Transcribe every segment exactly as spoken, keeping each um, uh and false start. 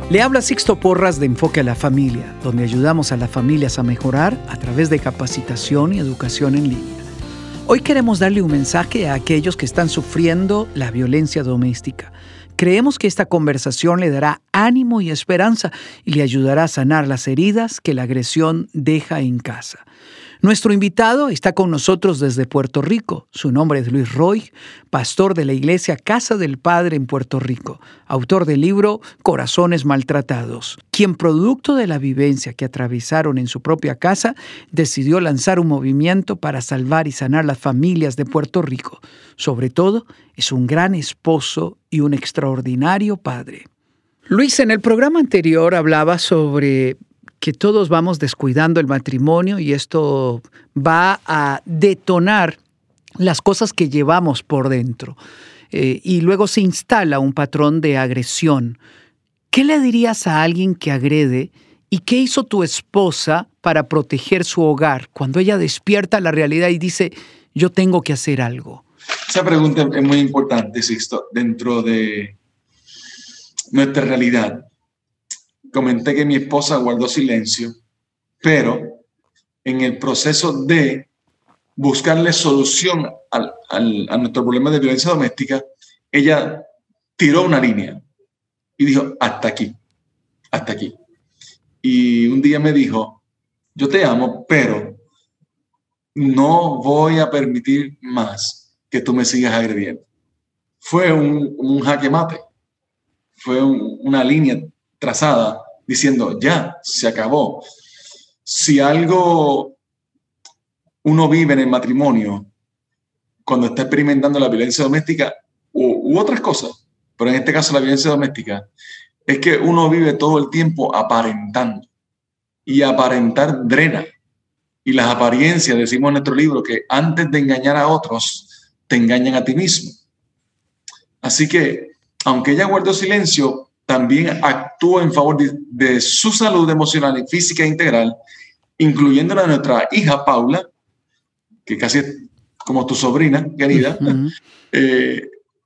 Le habla Sixto Porras de Enfoque a la Familia, donde ayudamos a las familias a mejorar a través de capacitación y educación en línea. Hoy queremos darle un mensaje a aquellos que están sufriendo la violencia doméstica. Creemos que esta conversación le dará ánimo y esperanza y le ayudará a sanar las heridas que la agresión deja en casa. Nuestro invitado está con nosotros desde Puerto Rico. Su nombre es Luis Roy, pastor de la iglesia Casa del Padre en Puerto Rico, autor del libro Corazones Maltratados, quien producto de la vivencia que atravesaron en su propia casa, decidió lanzar un movimiento para salvar y sanar las familias de Puerto Rico. Sobre todo, es un gran esposo y un extraordinario padre. Luis, en el programa anterior hablaba sobre que todos vamos descuidando el matrimonio y esto va a detonar las cosas que llevamos por dentro. Eh, y luego se instala un patrón de agresión. ¿Qué le dirías a alguien que agrede y qué hizo tu esposa para proteger su hogar cuando ella despierta la realidad y dice, yo tengo que hacer algo? Esa pregunta es muy importante, Sixto, dentro de nuestra realidad. Comenté que mi esposa guardó silencio, pero en el proceso de buscarle solución al, al, a nuestro problema de violencia doméstica, ella tiró una línea y dijo, hasta aquí, hasta aquí. Y un día me dijo, yo te amo, pero no voy a permitir más que tú me sigas agrediendo. Fue un, un jaque mate, fue un, una línea trazada diciendo, ya, se acabó. Si algo uno vive en el matrimonio cuando está experimentando la violencia doméstica u, u otras cosas, pero en este caso la violencia doméstica, es que uno vive todo el tiempo aparentando y aparentar drena. Y las apariencias, decimos en nuestro libro, que antes de engañar a otros, te engañan a ti mismo. Así que, aunque ella guardó silencio, también actuó en favor de, de su salud emocional y física integral, incluyendo a nuestra hija Paula, que casi es como tu sobrina querida. Uh-huh. eh,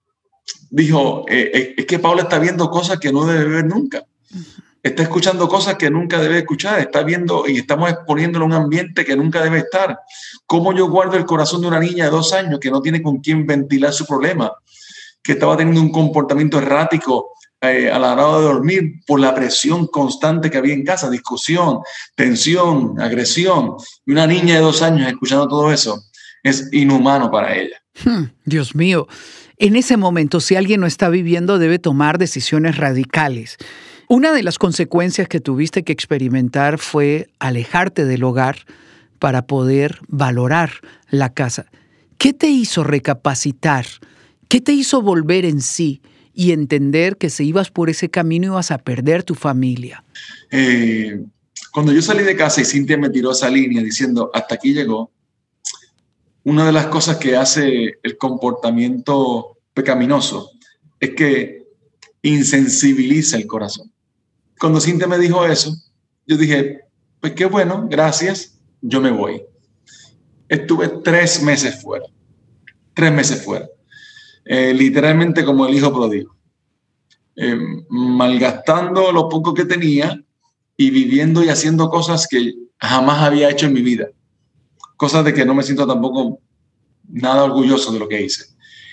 dijo, eh, es que Paula está viendo cosas que no debe ver nunca. Uh-huh. Está escuchando cosas que nunca debe escuchar. Está viendo y estamos exponiéndolo a un ambiente que nunca debe estar. ¿Cómo yo guardo el corazón de una niña de dos años que no tiene con quién ventilar su problema? Que estaba teniendo un comportamiento errático Eh, a la hora de dormir por la presión constante que había en casa, discusión, tensión, agresión. Y una niña de dos años escuchando todo eso es inhumano para ella. Hmm, Dios mío, en ese momento, si alguien no está viviendo, debe tomar decisiones radicales. Una de las consecuencias que tuviste que experimentar fue alejarte del hogar para poder valorar la casa. ¿Qué te hizo recapacitar? ¿Qué te hizo volver en sí? Y entender que si ibas por ese camino ibas a perder tu familia. Eh, cuando yo salí de casa y Cintia me tiró esa línea diciendo, hasta aquí llegó, una de las cosas que hace el comportamiento pecaminoso es que insensibiliza el corazón. Cuando Cintia me dijo eso, yo dije, pues qué bueno, gracias, yo me voy. Estuve tres meses fuera, tres meses fuera. Eh, literalmente como el hijo pródigo, eh, malgastando lo poco que tenía y viviendo y haciendo cosas que jamás había hecho en mi vida, cosas de que no me siento tampoco nada orgulloso de lo que hice,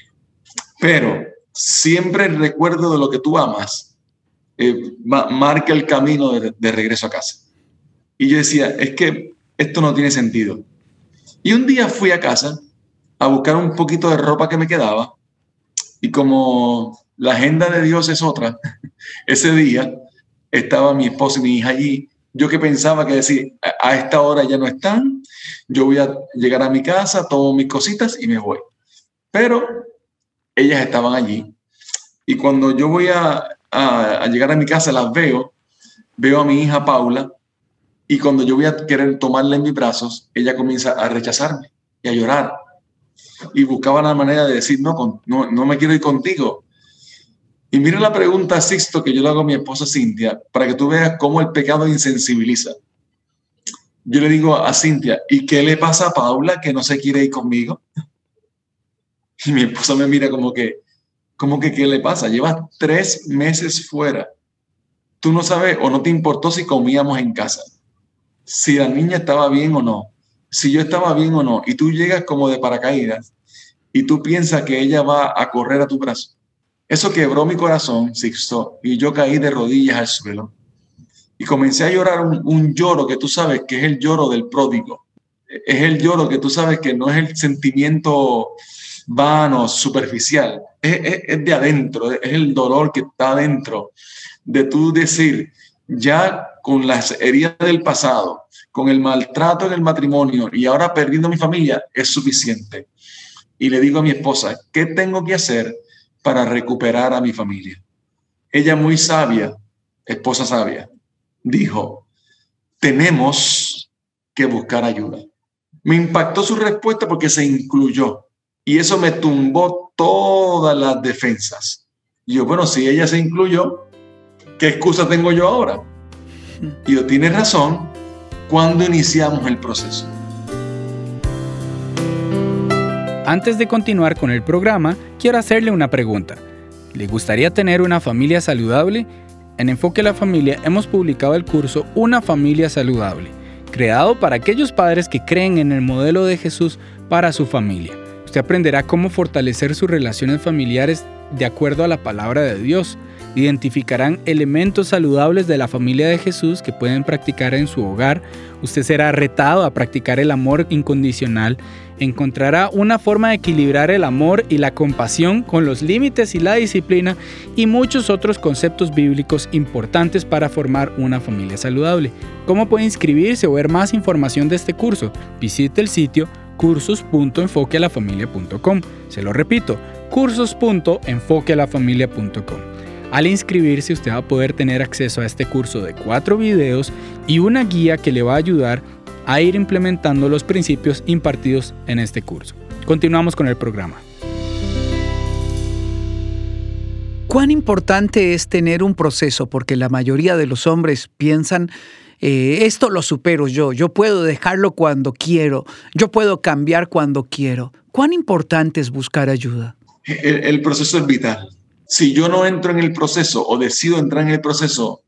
pero siempre el recuerdo de lo que tú amas eh, ma- marca el camino de, de regreso a casa. Y yo decía, es que esto no tiene sentido. Y un día fui a casa a buscar un poquito de ropa que me quedaba. Y como la agenda de Dios es otra, ese día estaba mi esposa y mi hija allí. Yo que pensaba que decir, a esta hora ya no están, yo voy a llegar a mi casa, tomo mis cositas y me voy. Pero ellas estaban allí. Y cuando yo voy a, a, a llegar a mi casa, las veo, veo a mi hija Paula, y cuando yo voy a querer tomarla en mis brazos, ella comienza a rechazarme y a llorar. Y buscaba la manera de decir, no, no, no me quiero ir contigo. Y mira la pregunta, Sixto, que yo le hago a mi esposa Cintia, para que tú veas cómo el pecado insensibiliza. Yo le digo a Cintia, ¿y qué le pasa a Paula que no se quiere ir conmigo? Y mi esposa me mira como que, como que, ¿qué le pasa? Lleva tres meses fuera. tú no sabes o no te importó si comíamos en casa, si la niña estaba bien o no, si yo estaba bien o no, y tú llegas como de paracaídas y tú piensas que ella va a correr a tu brazo. Eso quebró mi corazón, Sixto, y yo caí de rodillas al suelo y comencé a llorar un, un lloro que tú sabes que es el lloro del pródigo. Es el lloro que tú sabes que no es el sentimiento vano, superficial, es, es, es de adentro, es el dolor que está adentro de tú decir, ya con las heridas del pasado, con el maltrato en el matrimonio y ahora perdiendo mi familia, es suficiente. Y le digo a mi esposa, ¿qué tengo que hacer para recuperar a mi familia? Ella, muy sabia, esposa sabia, dijo, tenemos que buscar ayuda. Me impactó su respuesta porque se incluyó y eso me tumbó todas las defensas. Y yo, bueno, si ella se incluyó, ¿qué excusa tengo yo ahora? Y yo, tiene razón, ¿cuándo iniciamos el proceso? Antes de continuar con el programa, quiero hacerle una pregunta. ¿Le gustaría tener una familia saludable? En Enfoque a la Familia hemos publicado el curso Una Familia Saludable, creado para aquellos padres que creen en el modelo de Jesús para su familia. Usted aprenderá cómo fortalecer sus relaciones familiares de acuerdo a la palabra de Dios. Identificarán elementos saludables de la familia de Jesús que pueden practicar en su hogar. Usted será retado a practicar el amor incondicional. Encontrará una forma de equilibrar el amor y la compasión con los límites y la disciplina y muchos otros conceptos bíblicos importantes para formar una familia saludable. ¿Cómo puede inscribirse o ver más información de este curso? Visite el sitio cursos punto enfoque a la familia punto com. Se lo repito, cursos punto enfoque a la familia punto com. Al inscribirse, usted va a poder tener acceso a este curso de cuatro videos y una guía que le va a ayudar a ir implementando los principios impartidos en este curso. Continuamos con el programa. ¿Cuán importante es tener un proceso? Porque la mayoría de los hombres piensan, eh, esto lo supero yo, yo puedo dejarlo cuando quiero, yo puedo cambiar cuando quiero. ¿Cuán importante es buscar ayuda? El, el proceso es vital. Si yo no entro en el proceso o decido entrar en el proceso,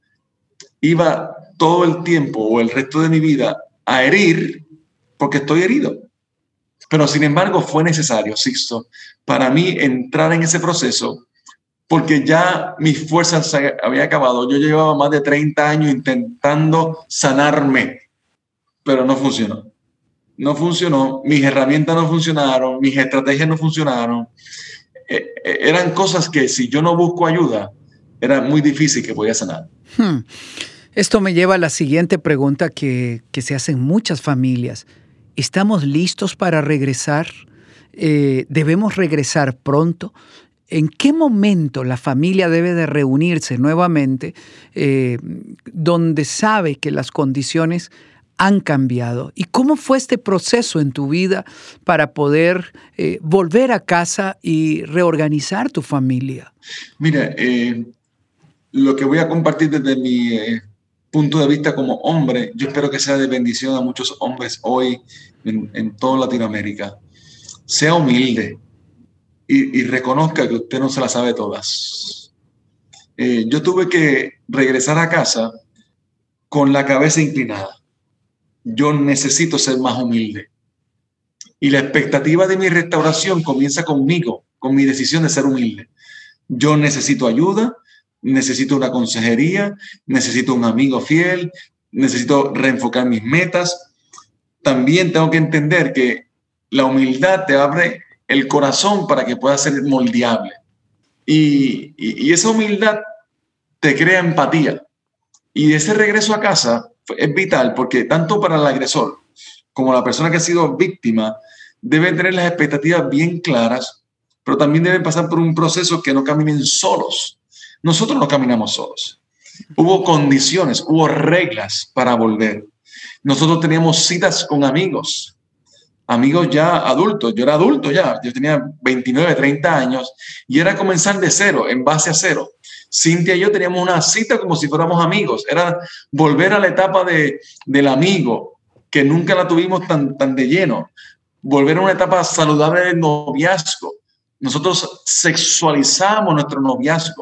iba todo el tiempo o el resto de mi vida a herir porque estoy herido. Pero sin embargo fue necesario, Sixto, para mí entrar en ese proceso porque ya mis fuerzas se habían acabado. Yo llevaba más de treinta años intentando sanarme, pero no funcionó. No funcionó, mis herramientas no funcionaron, mis estrategias no funcionaron. Eh, eh, eran cosas que si yo no busco ayuda, era muy difícil que podía sanar. Hmm. Esto me lleva a la siguiente pregunta que, que se hacen muchas familias. ¿Estamos listos para regresar? Eh, ¿Debemos regresar pronto? ¿En qué momento la familia debe de reunirse nuevamente eh, donde sabe que las condiciones han cambiado? ¿Y cómo fue este proceso en tu vida para poder eh, volver a casa y reorganizar tu familia? Mira, eh, lo que voy a compartir desde mi eh, punto de vista como hombre, yo espero que sea de bendición a muchos hombres hoy en, en toda Latinoamérica. Sea humilde y, y reconozca que usted no se la sabe todas. Eh, yo tuve que regresar a casa con la cabeza inclinada. Yo necesito ser más humilde. Y la expectativa de mi restauración comienza conmigo, con mi decisión de ser humilde. Yo necesito ayuda, necesito una consejería, necesito un amigo fiel, necesito reenfocar mis metas. También tengo que entender que la humildad te abre el corazón para que puedas ser moldeable. Y, y, y esa humildad te crea empatía. Y ese regreso a casa es vital porque tanto para el agresor como la persona que ha sido víctima deben tener las expectativas bien claras, pero también deben pasar por un proceso que no caminen solos. Nosotros no caminamos solos. Hubo condiciones, hubo reglas para volver. Nosotros teníamos citas con amigos, amigos ya adultos. Yo era adulto ya, yo tenía veintinueve, treinta años y era comenzar de cero, en base a cero. Cintia y yo teníamos una cita como si fuéramos amigos. Era volver a la etapa de, del amigo, que nunca la tuvimos tan, tan de lleno. Volver a una etapa saludable del noviazgo. Nosotros sexualizamos nuestro noviazgo.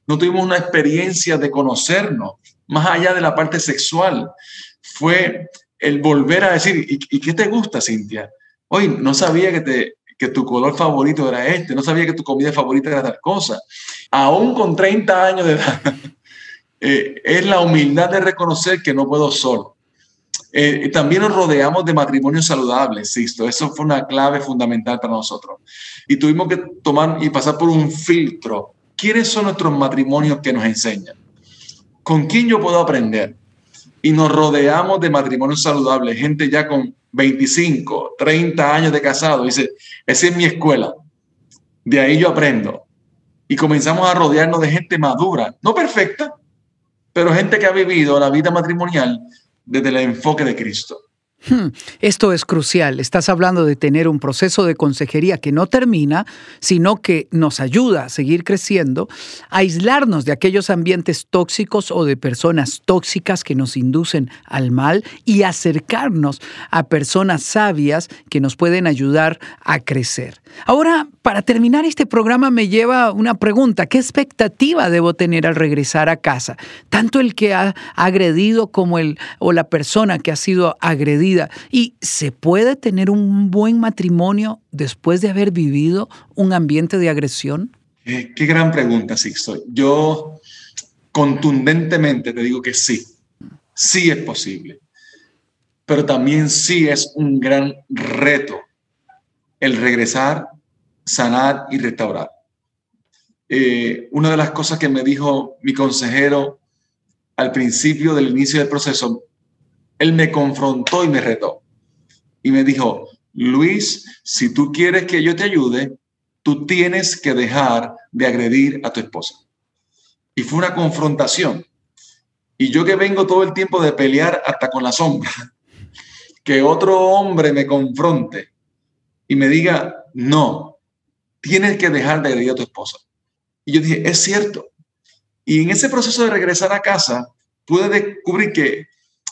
no tuvimos una experiencia de conocernos, más allá de la parte sexual. Fue el volver a decir, ¿y, y qué te gusta, Cintia? Oye, no sabía que, te, que tu color favorito era este, no sabía que tu comida favorita era tal cosa. Aún con treinta años de edad, eh, es la humildad de reconocer que no puedo solo. Eh, también nos rodeamos de matrimonios saludables, Sixto. Eso fue una clave fundamental para nosotros. Y tuvimos que tomar y pasar por un filtro. ¿Quiénes son nuestros matrimonios que nos enseñan? ¿Con quién yo puedo aprender? Y nos rodeamos de matrimonios saludables, gente ya con veinticinco, treinta años de casado. Dice, esa es mi escuela. De ahí yo aprendo. Y comenzamos a rodearnos de gente madura, no perfecta, pero gente que ha vivido la vida matrimonial desde el enfoque de Cristo. Hmm, esto es crucial. Estás hablando de tener un proceso de consejería que no termina, sino que nos ayuda a seguir creciendo, a aislarnos de aquellos ambientes tóxicos o de personas tóxicas que nos inducen al mal y acercarnos a personas sabias que nos pueden ayudar a crecer. Ahora, para terminar este programa me lleva una pregunta. ¿Qué expectativa debo tener al regresar a casa? Tanto el que ha agredido como el o la persona que ha sido agredida. ¿Y se puede tener un buen matrimonio después de haber vivido un ambiente de agresión? Eh, qué gran pregunta, Sixto. Yo contundentemente te digo que sí. Sí es posible. Pero también sí es un gran reto el regresar, sanar y restaurar. Eh, una de las cosas que me dijo mi consejero al principio del inicio del proceso, él me confrontó y me retó. Y me dijo, Luis, si tú quieres que yo te ayude, tú tienes que dejar de agredir a tu esposa. Y fue una confrontación. Y yo que vengo todo el tiempo de pelear hasta con la sombra, que otro hombre me confronte y me diga, no, tienes que dejar de agredir a tu esposa. Y yo dije, es cierto. Y en ese proceso de regresar a casa, pude descubrir que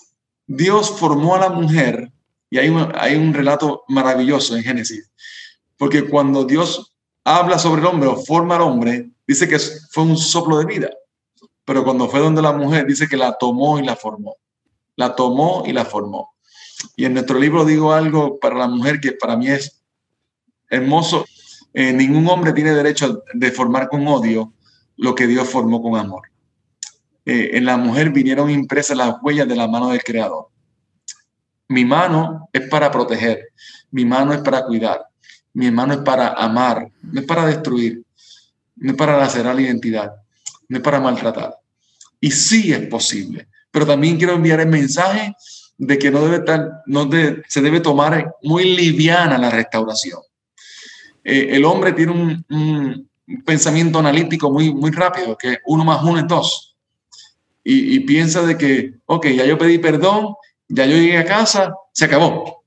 Dios formó a la mujer, y hay un, hay un relato maravilloso en Génesis, porque cuando Dios habla sobre el hombre o forma al hombre, dice que fue un soplo de vida, pero cuando fue donde la mujer, dice que la tomó y la formó, la tomó y la formó. Y en nuestro libro digo algo para la mujer que para mí es hermoso. Eh, ningún hombre tiene derecho de formar con odio lo que Dios formó con amor. Eh, en la mujer vinieron impresas las huellas de la mano del Creador. Mi mano es para proteger, mi mano es para cuidar, mi mano es para amar, no es para destruir, no es para lacerar la identidad, no es para maltratar. Y sí es posible, pero también quiero enviar el mensaje de que no debe estar, no de, se debe tomar muy liviana la restauración. Eh, el hombre tiene un, un pensamiento analítico muy, muy rápido, que uno más uno es dos. Y, y piensa de que, ok, ya yo pedí perdón, ya yo llegué a casa, se acabó.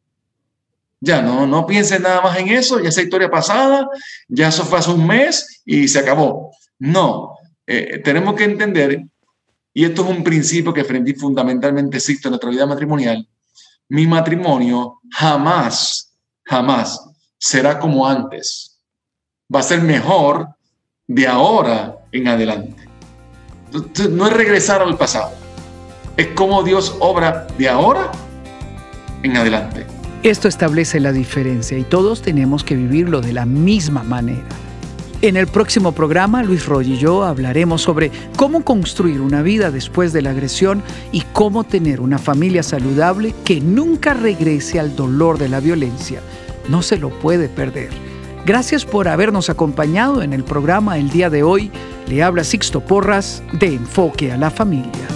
Ya no, no pienses nada más en eso, ya esa historia pasada, ya eso fue hace un mes y se acabó. No, eh, tenemos que entender, y esto es un principio que fundamentalmente existe en nuestra vida matrimonial, mi matrimonio jamás, jamás será como antes. Va a ser mejor de ahora en adelante. Entonces, no es regresar al pasado, es como Dios obra de ahora en adelante. Esto establece la diferencia y todos tenemos que vivirlo de la misma manera. En el próximo programa, Luis Roy y yo hablaremos sobre cómo construir una vida después de la agresión y cómo tener una familia saludable que nunca regrese al dolor de la violencia. No se lo puede perder. Gracias por habernos acompañado en el programa el día de hoy. Le habla Sixto Porras de Enfoque a la Familia.